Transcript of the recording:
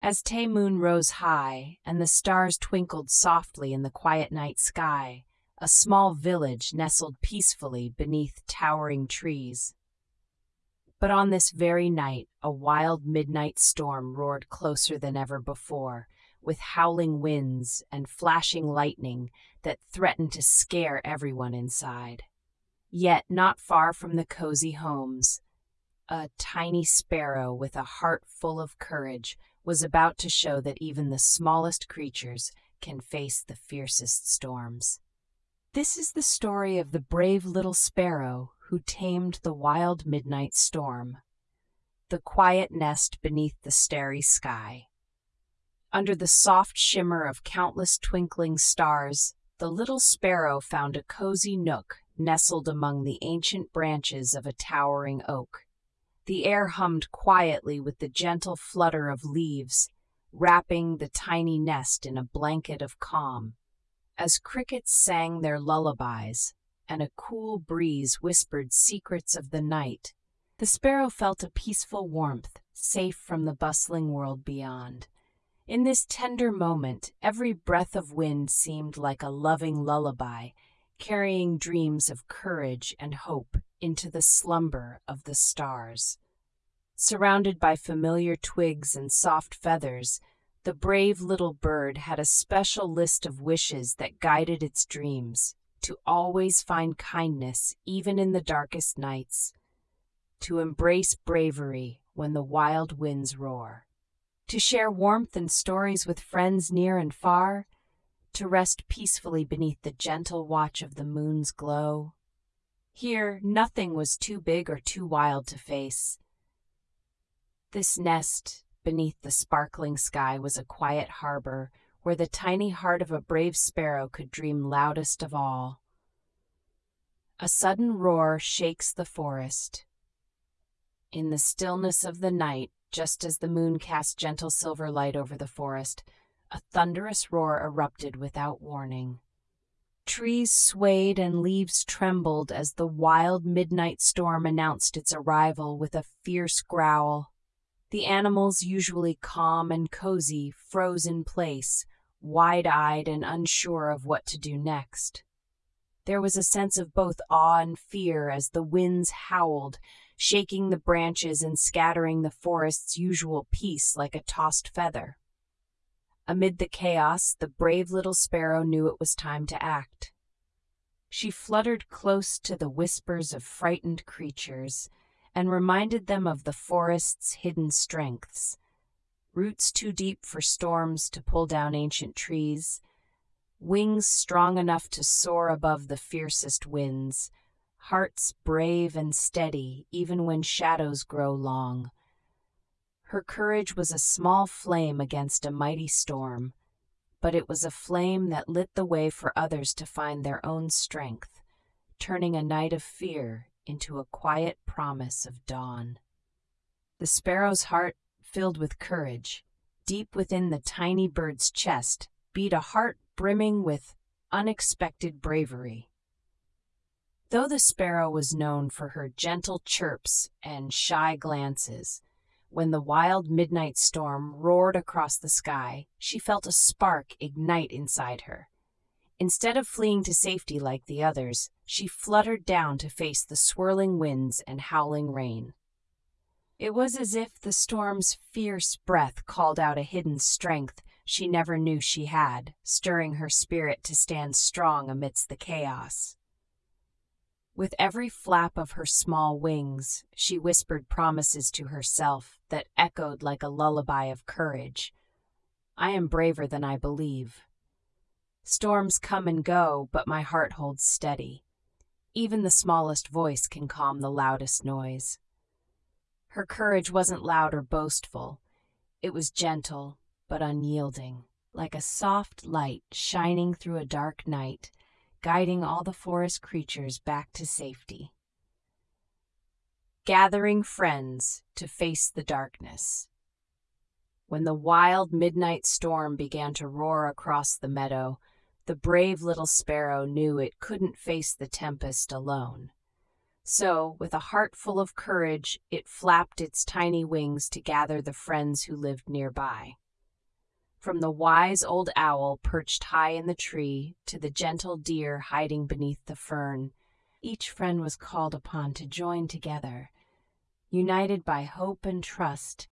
As Moon rose high and the stars twinkled softly in the quiet night sky, a small village nestled peacefully beneath towering trees. But on this very night, a wild midnight storm roared closer than ever before, with howling winds and flashing lightning that threatened to scare everyone inside. Yet, not far from the cozy homes, a tiny sparrow with a heart full of courage was about to show that even the smallest creatures can face the fiercest storms. This is the story of the brave little sparrow who tamed the wild midnight storm, the quiet nest beneath the starry sky. Under the soft shimmer of countless twinkling stars, the little sparrow found a cozy nook nestled among the ancient branches of a towering oak. The air hummed quietly with the gentle flutter of leaves, wrapping the tiny nest in a blanket of calm. As crickets sang their lullabies and a cool breeze whispered secrets of the night, the sparrow felt a peaceful warmth, safe from the bustling world beyond. In this tender moment, every breath of wind seemed like a loving lullaby, carrying dreams of courage and hope into the slumber of the stars. Surrounded by familiar twigs and soft feathers, the brave little bird had a special list of wishes that guided its dreams: to always find kindness even in the darkest nights, to embrace bravery when the wild winds roar, to share warmth and stories with friends near and far, to rest peacefully beneath the gentle watch of the moon's glow. Here, nothing was too big or too wild to face. This nest beneath the sparkling sky was a quiet harbor where the tiny heart of a brave sparrow could dream loudest of all. A sudden roar shakes the forest. In the stillness of the night, just as the moon cast gentle silver light over the forest, a thunderous roar erupted without warning. Trees swayed and leaves trembled as the wild midnight storm announced its arrival with a fierce growl. The animals, usually calm and cozy, froze in place, wide-eyed and unsure of what to do next. There was a sense of both awe and fear as the winds howled, shaking the branches and scattering the forest's usual peace like a tossed feather. Amid the chaos, the brave little sparrow knew it was time to act. She fluttered close to the whispers of frightened creatures and reminded them of the forest's hidden strengths: roots too deep for storms to pull down ancient trees, wings strong enough to soar above the fiercest winds, hearts brave and steady even when shadows grow long. Her courage was a small flame against a mighty storm, but it was a flame that lit the way for others to find their own strength, turning a night of fear into a quiet promise of dawn. The sparrow's heart, filled with courage, deep within the tiny bird's chest, beat a heart brimming with unexpected bravery. Though the sparrow was known for her gentle chirps and shy glances, when the wild midnight storm roared across the sky, she felt a spark ignite inside her. Instead of fleeing to safety like the others, she fluttered down to face the swirling winds and howling rain. It was as if the storm's fierce breath called out a hidden strength she never knew she had, stirring her spirit to stand strong amidst the chaos. With every flap of her small wings, she whispered promises to herself that echoed like a lullaby of courage. "I am braver than I believe. Storms come and go, but my heart holds steady. Even the smallest voice can calm the loudest noise." Her courage wasn't loud or boastful. It was gentle, but unyielding, like a soft light shining through a dark night, guiding all the forest creatures back to safety. Gathering friends to face the darkness. When the wild midnight storm began to roar across the meadow, the brave little sparrow knew it couldn't face the tempest alone. So, with a heart full of courage, it flapped its tiny wings to gather the friends who lived nearby. From the wise old owl perched high in the tree to the gentle deer hiding beneath the fern, each friend was called upon to join together, united by hope and trust,